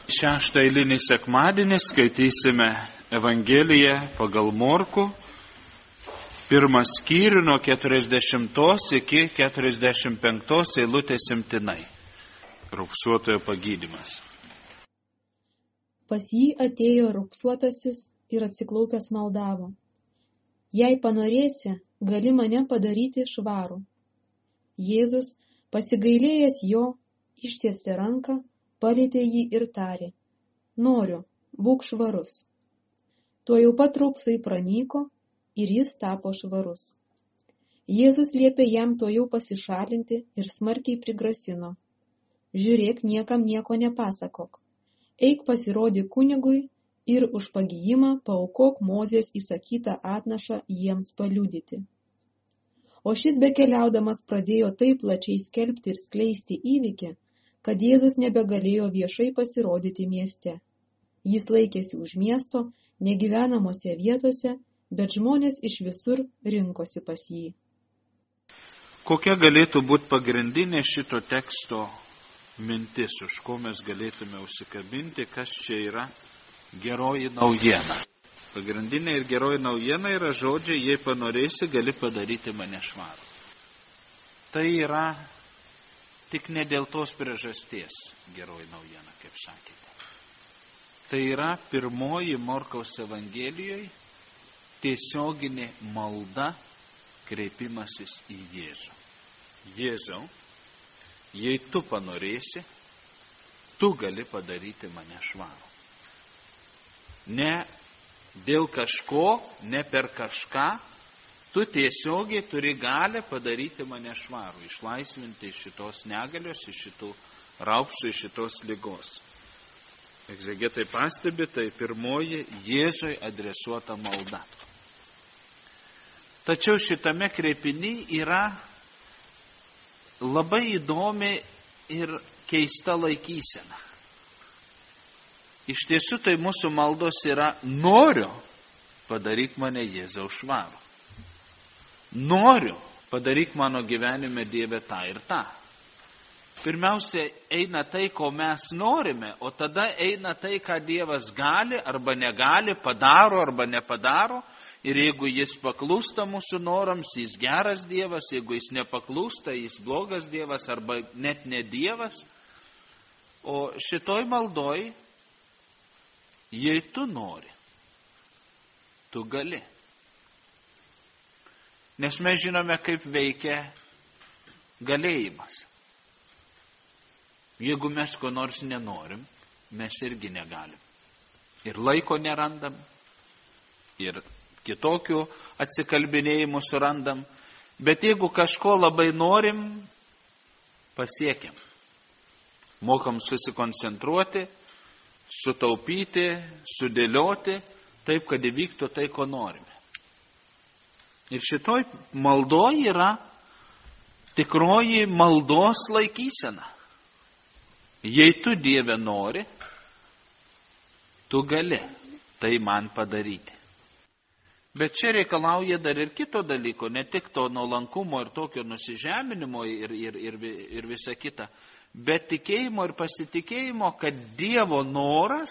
Šeštą eilinį sekmadienį skaitysime Evangeliją pagal Morkų, pirmą skyrių nuo 40 iki 45 eilutės imtinai. Raupsuotojo pagydymas. Pas jį atėjo raupsuotasis ir atsiklaupęs maldavo: Jei panorėsi, gali mane padaryti švarų. Jėzus, pasigailėjęs jo, ištiesė ranką, palietė jį ir tarė: Noriu, būk švarus. Tuojau pat raupsai pranyko ir jis tapo švarus. Jėzus liepė jam tuojau pasišalinti ir smarkiai prigrasino: Žiūrėk, niekam nieko nepasakok. Eik pasirodyk kunigui ir už pagijimą paaukok Mozės įsakytą atnašą jiems paliudyti. O šis bekeliaudamas pradėjo taip plačiai skelbti ir skleisti įvykį, kad Jėzus nebegalėjo viešai pasirodyti mieste. Jis laikėsi už miesto, negyvenamose vietose, bet žmonės iš visur rinkosi pas jį. Kokia galėtų būti pagrindinė šito teksto mintis, už ko mes galėtume užsikabinti, kas čia yra geroji naujiena? Pagrindinė ir geroji naujiena yra žodžiai: jei panorėsi, gali padaryti mane švarų. Tai yra tik ne dėl tos priežasties geroji naujiena, kaip sakėte. Tai yra pirmoji Morkaus Evangelijoje tiesioginė malda, kreipimasis į Jėzų. Jėzau, jei tu panorėsi, tu gali padaryti mane švarų. Ne dėl kažko, ne per kažką, tu tiesiogiai turi galę padaryti mane švarų, išlaisvinti iš šitos negalios, iš šitų raupsų, iš šitos ligos. Egzegetai pastebi, tai pirmoji Jėzui adresuota malda. Tačiau šitame kreipiny yra labai įdomi ir keista laikysena. Iš tiesų tai mūsų maldos yra: noriu, padaryk mane Jėzau švarų. Noriu, padaryk mano gyvenime Dieve tą ir tą. Pirmiausia, eina tai, ko mes norime, o tada eina tai, ką Dievas gali arba negali, padaro arba nepadaro. Ir jeigu jis paklūsta mūsų norams, jis geras Dievas, jeigu jis nepaklūsta, jis blogas Dievas arba net ne Dievas. O šitoj maldoj, jei tu nori, tu gali. Nes mes žinome, kaip veikia galėjimas. Jeigu mes ko nors nenorim, mes irgi negalim. Ir laiko nerandam, ir kitokių atsikalbinėjimų surandam, bet jeigu kažko labai norim, pasiekiam. Mokam susikoncentruoti, sutaupyti, sudėlioti, taip, kad įvyktų tai, ko norime. Ir šitoj maldoj yra tikroji maldos laikysena. Jei tu, Dieve, nori, tu gali tai man padaryti. Bet čia reikalauja dar ir kito dalyko, ne tik to nuolankumo ir tokio nusižeminimo ir visa kita, bet tikėjimo ir pasitikėjimo, kad Dievo noras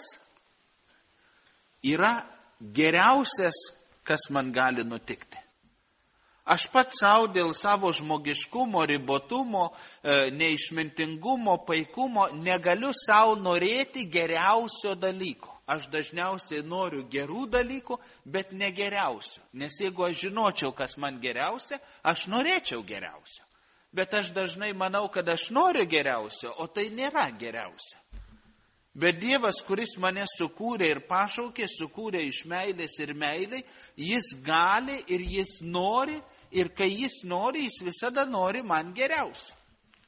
yra geriausias, kas man gali nutikti. Aš pats savo dėl savo žmogiškumo, ribotumo, neišmintingumo, paikumo negaliu savo norėti geriausio dalyko. Aš dažniausiai noriu gerų dalykų, bet ne geriausio. Nes jeigu aš žinočiau, kas man geriausia, aš norėčiau geriausio. Bet aš dažnai manau, kad aš noriu geriausio, o tai nėra geriausio. Bet Dievas, kuris mane sukūrė ir pašaukė, sukūrė iš meilės ir meiliai, jis gali ir jis nori, ir kai jis nori, jis visada nori man geriausio.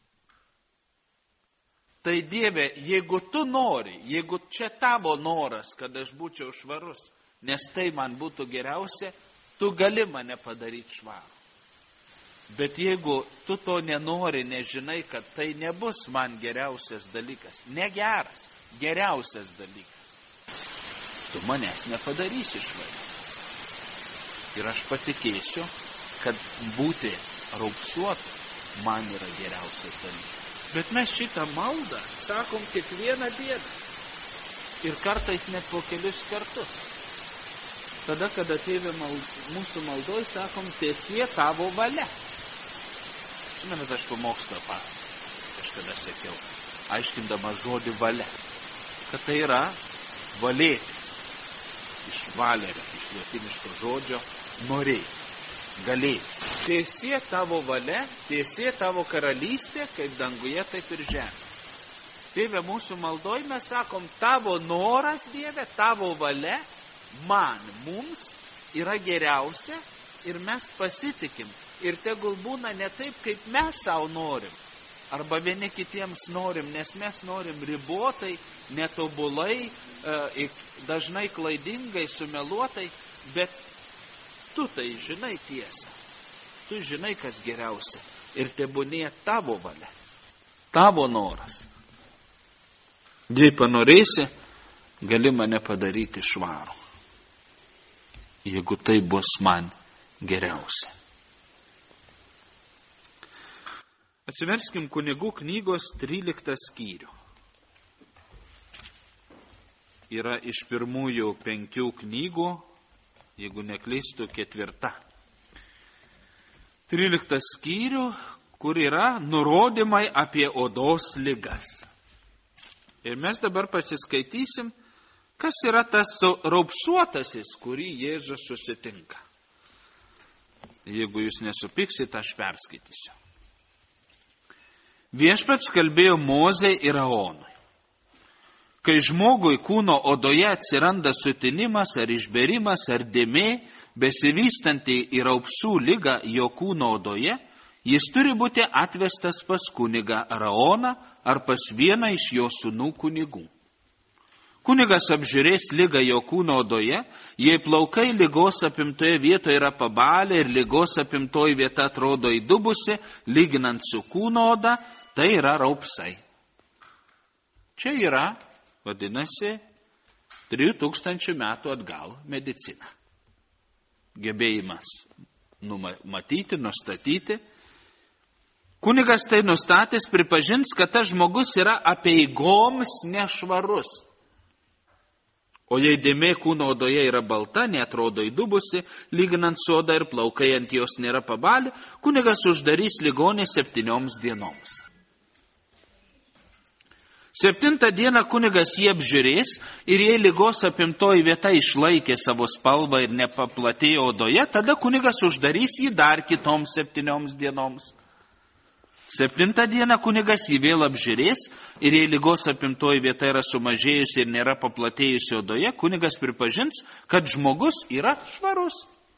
Tai Dieve, jeigu tu nori, jeigu čia tavo noras, kad aš būčiau švarus, nes tai man būtų geriausia, tu gali mane padaryti švarų. Bet jeigu tu to nenori, nežinai, kad tai nebus man geriausias dalykas, negeras, geriausias dalykas, tu manęs nepadarysi švarų. Ir aš patikėsiu, kad būti raupsuotu man yra geriausias dalykas. Bet mes šitą maldą sakom kiekvieną dieną. ir kartais net po kelis kartus. Tada, kada Tėve mūsų maldoj sakom, tiesie tavo valia. Žinoma, aš pamokslą kažkada sakiau, aiškindama žodį valia, kad tai yra valėti. Iš valerio, iš lotiniško žodžio norėti, galėti. Tiesie tavo valia, tiesie tavo karalystė, kaip danguje, taip ir žemė. Tėve mūsų maldoj mes sakom, tavo noras, Dieve, tavo valia, man, mums yra geriausia ir mes pasitikim. Ir tegul būna ne taip, kaip mes savo norim, arba vieni kitiems norim, nes mes norim ribotai, netobulai, dažnai klaidingai, sumeluotai, bet tu tai žinai tiesą. Tu žinai, kas geriausia. Ir tebūnie tavo valia, tavo noras. Jei panorėsi, gali mane padaryti švarų, jeigu tai bus man geriausia. Atsiverskim Kunigų knygos 13 skyrių. Yra iš pirmųjų 5 knygų, jeigu neklystu, 4. 13 skyrių, kur yra nurodymai apie odos ligas. Ir mes dabar pasiskaitysim, kas yra tas raupsuotasis, kurį Jėzus susitinka. Jeigu jūs nesupiksit, aš perskaitysiu. Viešpats kalbėjo Mozei ir Aonui. Kai žmogui kūno odoje atsiranda sutinimas ar išberimas ar dėmė, besivystanti į raupsų ligą jo kūno odoje, jis turi būti atvestas pas kunigą Aoną ar pas vieną iš jo sūnų kunigų. Kunigas apžiūrės ligą jo kūno odoje, jei plaukai ligos apimtoje vietoje yra pabalę ir ligos apimtoji vieta atrodo įdubusi, lyginant su kūno oda, tai yra raupsai. Čia yra, vadinasi, 3000 metų atgal medicina. Gebėjimas numatyti, nustatyti. Kunigas tai nustatęs pripažins, kad tas žmogus yra apeigoms nešvarus. O jei dėmė kūno odoje yra balta, neatrodo įdubusi, lyginant su oda ir plaukai ant jos nėra pabalę, kunigas uždarys ligonį 7 dienoms. 7 dieną kunigas jį apžiūrės ir jei ligos apimtoji vieta išlaikė savo spalvą ir nepaplatėjo odoje, tada kunigas uždarys jį dar kitoms 7 dienoms. 7 dieną kunigas jį vėl apžiūrės ir jei ligos apimtoji vieta yra sumažėjusi ir nėra paplatėjusi odoje, kunigas pripažins, kad žmogus yra švarus.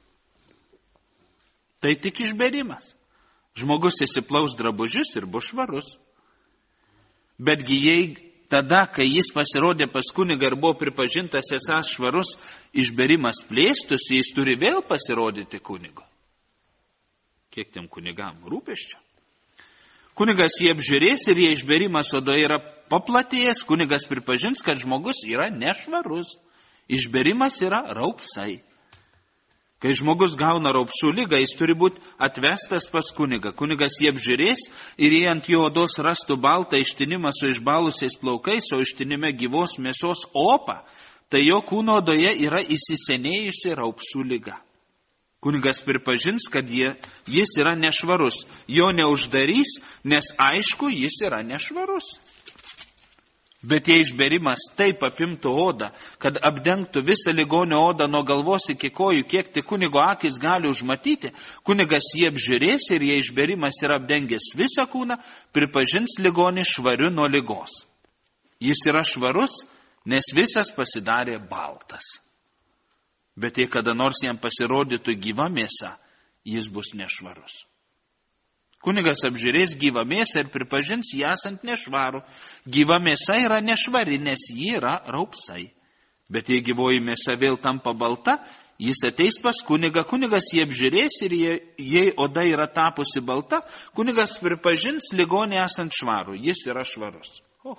Tai tik išberimas. Žmogus įsiplaus drabužius ir bus švarus. Betgi jei tada, kai jis pasirodė pas kunigą ir buvo pripažintas esąs švarus, išberimas plėstųsi, jis turi vėl pasirodyti kunigo. Kiek tiem kunigam rūpesčio? Kunigas jį apžiūrės ir jei išberimas odoje yra paplatėjęs, kunigas pripažins, kad žmogus yra nešvarus. Išberimas yra raupsai. Kai žmogus gauna raupsų ligą, jis turi būti atvestas pas kunigą. Kunigas jį apžiūrės ir jei ant jo odos rastų baltą ištinimą su išbalusiais plaukais, o ištinime gyvos mėsos opą, tai jo kūno odoje yra įsisenėjusi raupsų liga. Kunigas pripažins, kad jis yra nešvarus. Jo neuždarys, nes aišku, jis yra nešvarus. Bet jei išberimas taip apimtų odą, kad apdengtų visą ligonio odą nuo galvos iki kojų, kiek tik kunigo akis gali užmatyti, kunigas jį apžiūrės ir jei išberimas yra apdengęs visą kūną, pripažins ligonį švariu nuo ligos. Jis yra švarus, nes visas pasidarė baltas. Bet jei kada nors jam pasirodytų gyva mėsa, jis bus nešvarus. Kunigas apžiūrės gyvą mėsą ir pripažins jį esant nešvarų. Gyva mėsa yra nešvari, nes ji yra raupsai. Bet jei gyvoji mėsa vėl tampa balta, jis ateis pas kunigą, kunigas jį apžiūrės ir jei oda yra tapusi balta, kunigas pripažins ligonį esant švarų. Jis yra švarus.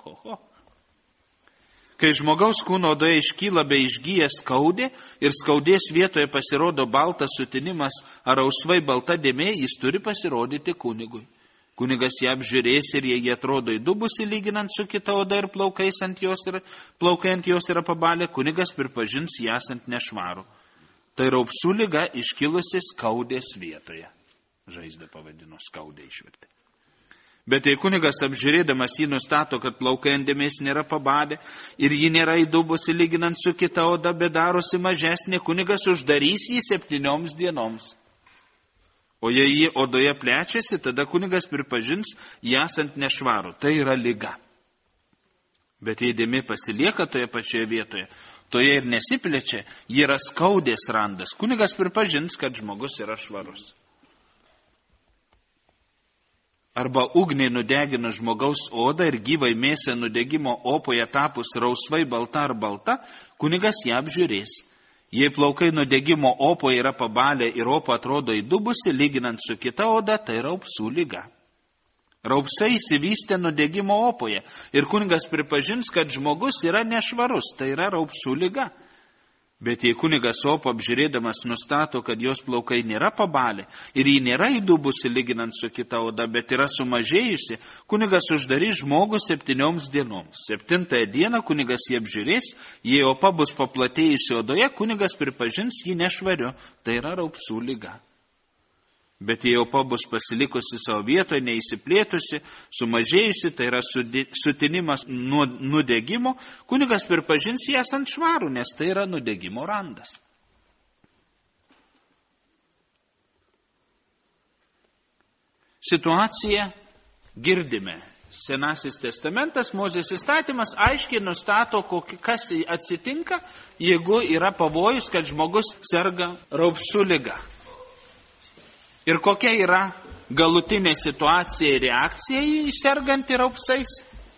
Kai žmogaus kūno odoje iškyla bei išgyja skaudė ir skaudės vietoje pasirodo baltas sutinimas ar rausvai balta dėmė, jis turi pasirodyti kunigui. Kunigas ją apžiūrės ir jei jie atrodo įdubusi lyginant su kita oda ir plaukai ant jos yra pabalę, kunigas pripažins ją esant nešvarų. Tai raupsų liga iškilusi skaudės vietoje. Žaizdą pavadino skaudė išvertė. Bet jei kunigas apžiūrėdamas jį nustato, kad plaukai ant dėmės nėra pabalę ir ji nėra įdubusi lyginant su kita oda, bet darosi mažesnė, kunigas uždarys jį 7 dienoms. O jei jį odoje plečiasi, tada kunigas pripažins ją esant nešvarų. Tai yra liga. Bet jei dėmė pasilieka toje pačioje vietoje, toje ir nesiplečia, ji yra skaudės randas. Kunigas pripažins, kad žmogus yra švarus. Arba ugniai nudeginus žmogaus odą ir gyvai mėsą nudegimo opoje tapus rausvai balta ar balta, kunigas ją apžiūrės. Jei plaukai nudegimo opoje yra pabalę ir opa atrodo įdubusi, lyginant su kita oda, tai raupsų liga. Raupsai įsivystė nudegimo opoje ir kunigas pripažins, kad žmogus yra nešvarus, tai yra raupsų liga. Bet jei kunigas opą apžiūrėdamas nustato, kad jos plaukai nėra pabalę ir ji nėra įdubusi lyginant su kita oda, bet yra sumažėjusi, kunigas uždarys žmogų 7 dienoms. 7 dieną kunigas jį apžiūrės, jei opa bus paplatėjusi odoje, kunigas pripažins jį nešvariu, tai yra raupsų liga. Bet jei opa bus pasilikusi savo vietoje, neįsiplėtusi, sumažėjusi, tai yra sutinimas nuo nudegimo, kunigas pripažins jį esant švarų, nes tai yra nudegimo randas. Situaciją girdime. Senasis testamentas, Mozės įstatymas aiškiai nustato, kas atsitinka, jeigu yra pavojus, kad žmogus serga raupsų liga. Ir kokia yra galutinė situacija ir reakcija į sergantį raupsais?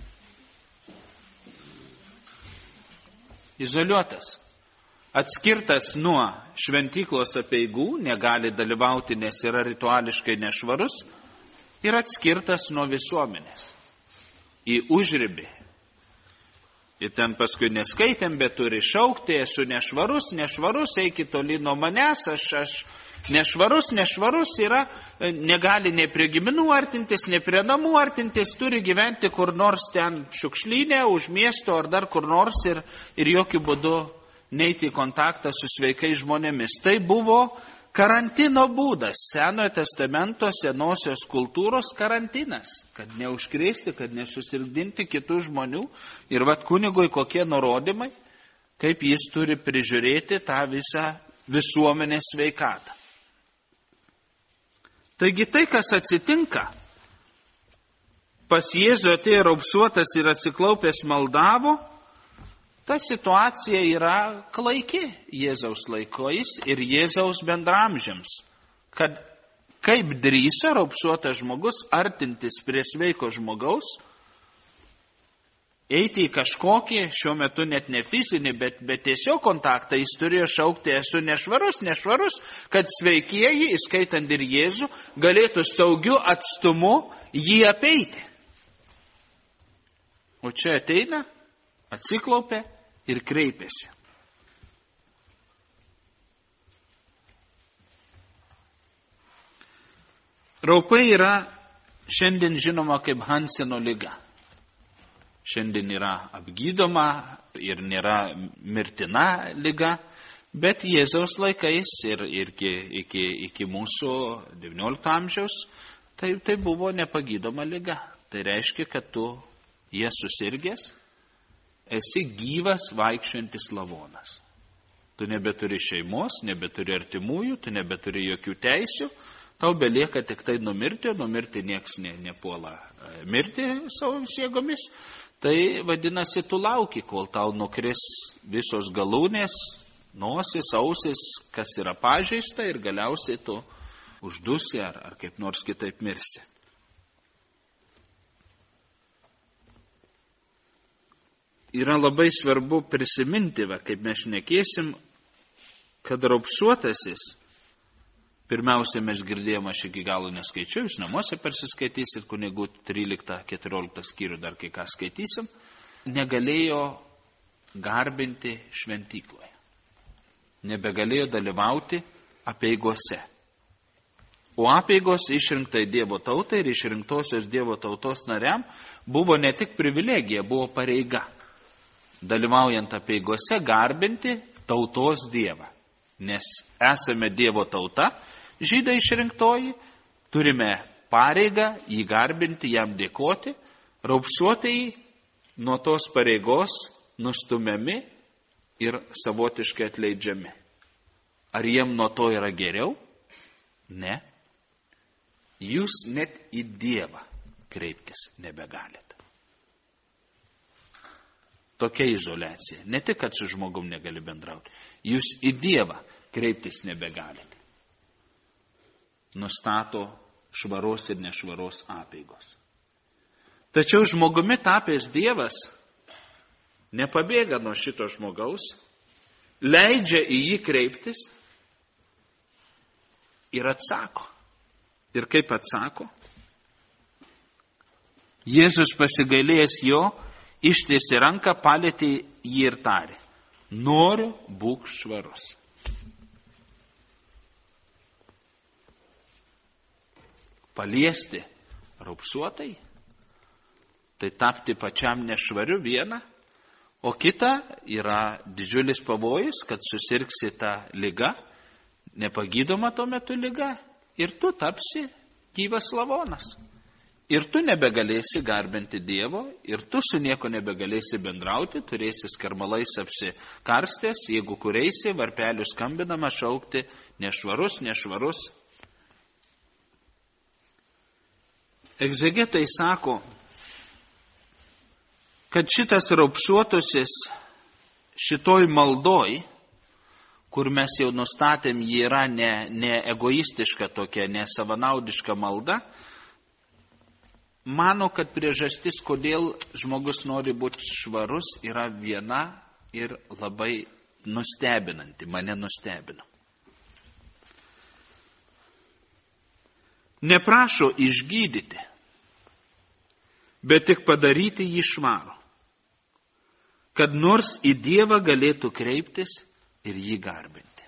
Izoliuotas. Atskirtas nuo šventyklos apeigų, negali dalyvauti, nes yra rituališkai nešvarus, ir atskirtas nuo visuomenės. Į užribį. Ir ten paskui neskaitėm, bet turi šaukti, esu nešvarus, eikit toli nuo manęs, aš nešvarus yra, negali ne prie giminų artintis, ne prie namų artintis, turi gyventi kur nors ten šiukšlyne, už miesto ar dar kur nors ir jokių būdų neiti į kontaktą su sveikais žmonėmis. Tai buvo karantino būdas, Senojo testamento, senosios kultūros karantinas, kad neužkrėsti, kad nesusirgdinti kitų žmonių. Ir vat kunigui kokie nurodymai, kaip jis turi prižiūrėti tą visą visuomenės sveikatą. Taigi tai, kas atsitinka, pas Jėzų atėjo raupsuotas ir atsiklaupęs maldavo, ta situacija yra klaiki Jėzaus laikais ir Jėzaus bendramžiams, kad kaip drįso raupsuotas žmogus artintis prie sveiko žmogaus, eiti į kažkokį, šiuo metu net ne fizinį, bet tiesiog kontaktą, jis turėjo šaukti, esu nešvarus, kad sveikieji, įskaitant ir Jėzų, galėtų saugiu atstumu jį apeiti. O čia ateina, atsiklaupia ir kreipiasi. Raupai yra šiandien žinoma kaip Hanseno liga. Šiandien yra apgydoma ir nėra mirtina liga, bet Jėzaus laikais ir iki mūsų 19 amžiaus tai buvo nepagydoma liga. Tai reiškia, kad tu ją susirgęs, esi gyvas vaikščiojantis lavonas. Tu nebeturi šeimos, nebeturi artimųjų, tu nebeturi jokių teisių, tau belieka tik tai numirti nieks nepuola mirti savo jėgomis. Tai vadinasi, tu lauki, kol tau nukris visos galūnės, nosis, ausis, kas yra pažeista ir galiausiai tu uždusi ar kaip nors kitaip mirsi. Yra labai svarbu prisiminti, kaip mes šnekėsim, kad raupsuotasis, pirmiausia, mes girdėjome, aš iki galo neskaičiu, jūs namuose persiskaitysit, kunigų 13-14 skyrių dar kai ką skaitysim, negalėjo garbinti šventykloje, nebegalėjo dalyvauti apeigose. O apeigos išrinktai Dievo tautai ir išrinktosios Dievo tautos nariam buvo ne tik privilegija, buvo pareiga. Dalyvaujant apeigose garbinti tautos Dievą. Nes esame Dievo tauta, žydai išrinktoji, turime pareigą jį garbinti, jam dėkoti, raupsuotieji nuo tos pareigos nustumiami ir savotiškai atleidžiami. Ar jiem nuo to yra geriau? Ne. Jūs net į Dievą kreiptis nebegalite. Tokia izoliacija. Ne tik, kad su žmogum negali bendrauti. Jūs į Dievą kreiptis nebegalite. Nustato švaros ir nešvaros apeigos. Tačiau žmogumi tapęs Dievas nepabėga nuo šito žmogaus, leidžia į jį kreiptis ir atsako. Ir kaip atsako? Jėzus pasigailėjęs jo, ištiesė ranką, palietė jį ir tarė: noriu, būk švarus. Paliesti raupsuotai, tai tapti pačiam nešvariu viena, o kita yra didžiulis pavojus, kad susirgsi tą ligą, nepagydoma tuo metu liga, ir tu tapsi gyvas lavonas. Ir tu nebegalėsi garbinti Dievo, ir tu su nieko nebegalėsi bendrauti, turėsi skarmalais apsikarstęs, jeigu kureisi, varpelių skambinama šaukti: nešvarus, nešvarus. Egzegetai sako, kad šitas raupsuotusis šitoj maldoj, kur mes jau nustatėm, ji yra ne egoistiška tokia, ne savanaudiška malda, mano, kad priežastis, kodėl žmogus nori būti švarus, yra viena ir labai nustebinanti, mane nustebino. Neprašo išgydyti, bet tik padaryti jį švarų, kad nors į Dievą galėtų kreiptis ir jį garbinti.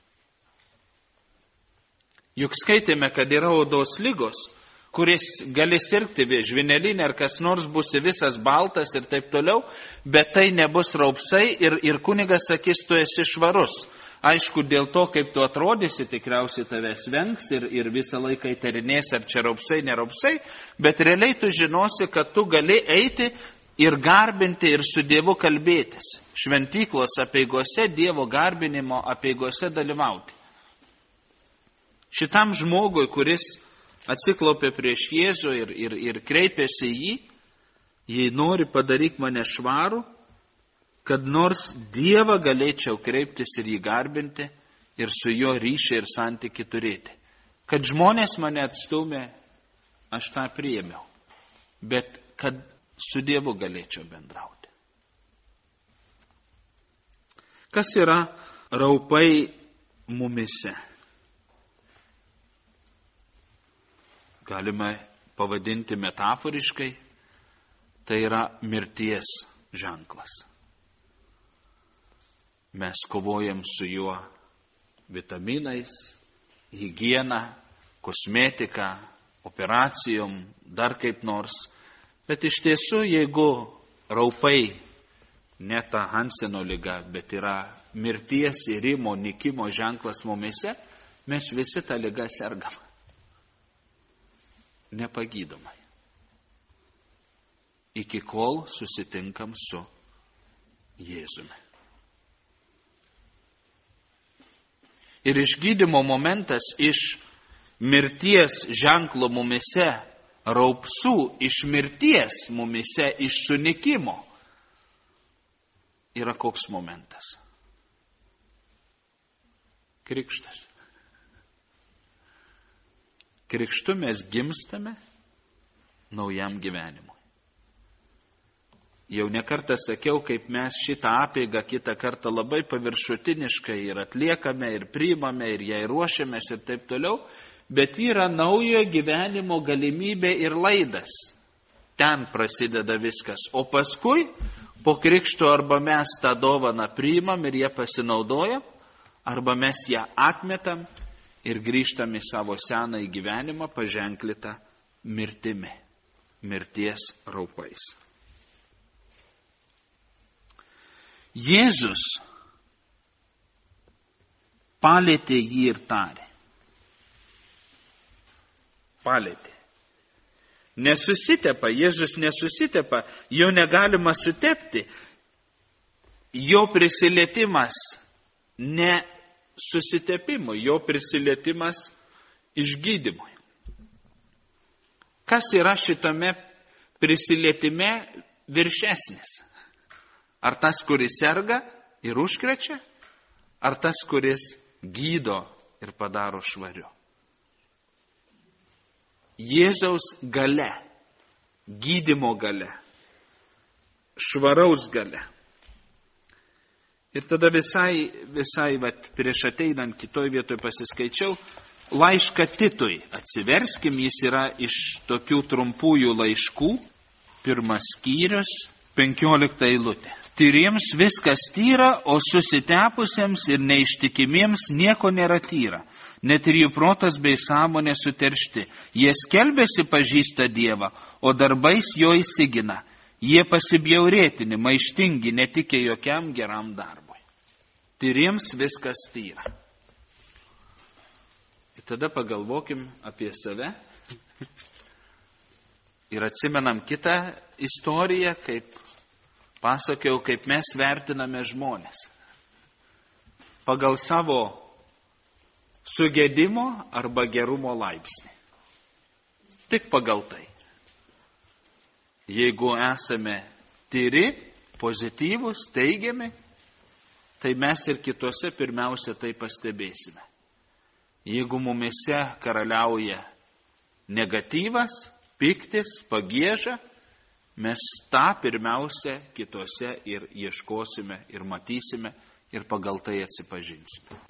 Juk skaitėme, kad yra odos lygos, kuris gali sirgti žvynelinė ar kas nors, būsi visas baltas ir taip toliau, bet tai nebus raupsai ir kunigas sakys, tu esi švarus. Aišku, dėl to, kaip tu atrodysi, tikriausiai tavęs vengs ir visą laiką įtarinės, ar čia raupsai, neraupsai, bet realiai tu žinosi, kad tu gali eiti ir garbinti ir su Dievu kalbėtis. Šventyklos apeigose, Dievo garbinimo apeigose dalyvauti. Šitam žmogui, kuris atsiklaupė prieš Jėzų ir kreipėsi jį, jei nori padaryk mane švarų, kad nors Dievą galėčiau kreiptis ir jį garbinti ir su juo ryšį ir santykį turėti. Kad žmonės mane atstumė, aš tą priėmiau, bet kad su Dievu galėčiau bendrauti. Kas yra raupai mumise? Galima pavadinti metaforiškai, tai yra mirties ženklas. Mes kovojam su juo vitaminais, higiena, kosmetika, operacijom, dar kaip nors. Bet iš tiesų, jeigu raupai ne ta Hanseno liga, bet yra mirties, irimo, nikimo ženklas mumise, mes visi tą ligą sergam. Nepagydomai. Iki kol susitinkam su Jėzumi. Ir išgydymo momentas iš mirties ženklo mumise, raupsų iš mirties mumise, iš sunikimo, yra koks momentas? Krikštas. Krikštu mes gimstame naujam gyvenimui. Jau nekartą sakiau, kaip mes šitą apeigą kitą kartą labai paviršutiniškai ir atliekame, ir priimame, ir jai ruošiamės ir taip toliau, bet yra naujo gyvenimo galimybė ir laidas. Ten prasideda viskas. O paskui, po krikšto, arba mes tą dovaną priimam ir ją pasinaudojam, arba mes ją atmetam ir grįžtam į savo seną gyvenimą paženklitą mirtimi, mirties raupais. Jėzus palėtė jį ir tarė. Palėtė. Nesusitepa, Jėzus nesusitepa, jo negalima sutepti. Jo prisilietimas ne susitepimui, jo prisilietimas išgydymui. Kas yra šitame prisilietime viršesnis? Ar tas, kuris serga ir užkrečia, ar tas, kuris gydo ir padaro švariu? Jėzaus galia, gydymo galia, švaraus galia. Ir tada visai prieš ateinant kitoj vietoj pasiskaičiau, laišką Titui atsiverskim, jis yra iš tokių trumpųjų laiškų, 1 skyrius, 15 eilutė. Tyriems viskas tyra, o susitepusiems ir neištikimiems nieko nėra tyra. Net ir jų protas bei sąmonė suteršti. Jie skelbėsi pažįsta Dievą, o darbais jo įsigina. Jie pasibjaurėtini, maištingi, netikė jokiam geram darbui. Tyriems viskas tyra. Ir tada pagalvokim apie save ir atsimenam kitą istoriją, kaip pasakiau, kaip mes vertiname žmonės. Pagal savo sugedimo arba gerumo laipsnį. Tik pagal tai. Jeigu esame tyri, pozityvus, teigiami, tai mes ir kitose pirmiausia tai pastebėsime. Jeigu mumise karaliauja negatyvas, piktis, pagieža, mes tą pirmiausia kitose ir ieškosime, ir matysime, ir pagal tai atsipažinsime.